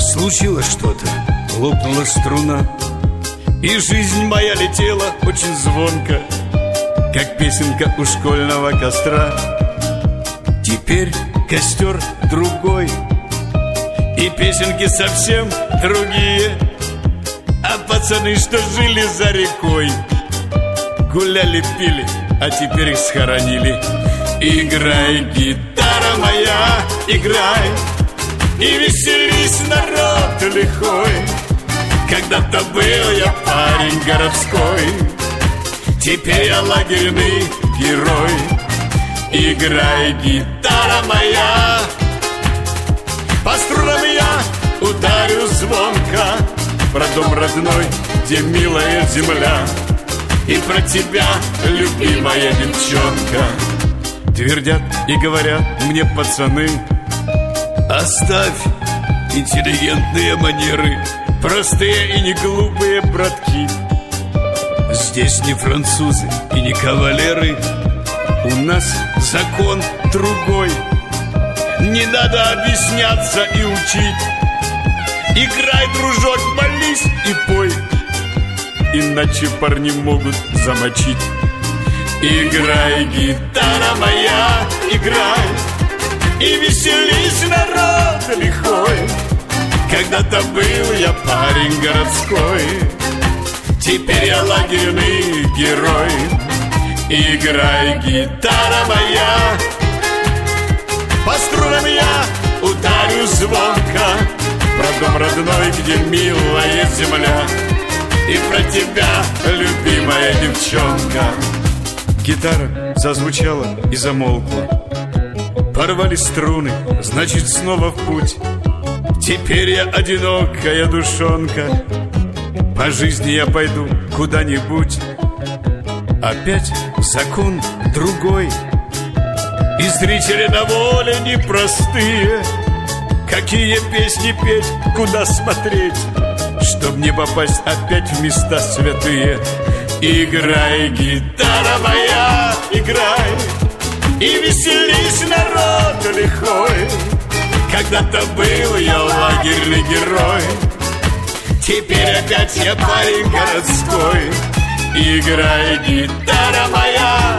случилось что-то, лопнула струна, и жизнь моя летела очень звонко, как песенка у школьного костра. Теперь костер другой, и песенки совсем другие. А пацаны, что жили за рекой, гуляли, пили, а теперь их схоронили. Играй, гитара моя, играй, и веселись, народ лихой. Когда-то был я парень городской, теперь я лагерный герой. Играй, гитара моя, по струнам я ударю звонко, про дом родной, где милая земля, и про тебя, любимая девчонка. Твердят и говорят мне пацаны: оставь интеллигентные манеры, простые и не глупые братки. Здесь не французы и не кавалеры, у нас закон другой. Не надо объясняться и учить. Играй, дружок, молись и пой, иначе парни могут замочить. Играй, гитара моя, играй, и веселись, народ лихой. Когда-то был я парень городской, теперь я лагерный герой. Играй, гитара моя, по струнам я ударю звонко, про дом родной, где милая земля, и про тебя, любимая девчонка. Гитара зазвучала и замолкла. Порвались струны, значит, снова в путь. Теперь я одинокая душонка, по жизни я пойду куда-нибудь. Опять закон другой, и зрители на воле непростые. Какие песни петь, куда смотреть, чтоб не попасть опять в места святые. Играй, гитара моя, играй, и веселись, народ лихой. Когда-то был я лагерный герой, теперь опять я парень городской. Играй, гитара моя,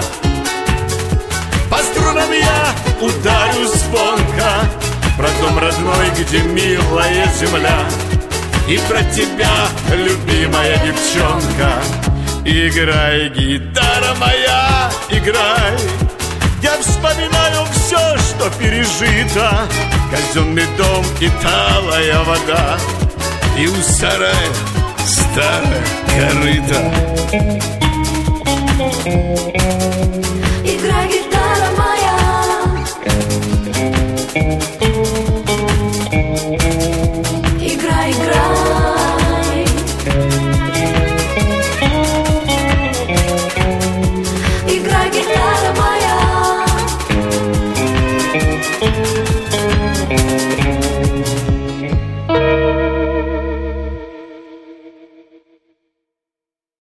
по струнам я ударю звонко, про дом родной, где милая земля, и про тебя, любимая девчонка. Играй, гитара моя, играй, я вспоминаю все, что пережито. Казенный дом и талая вода, и у сарая старая корыта.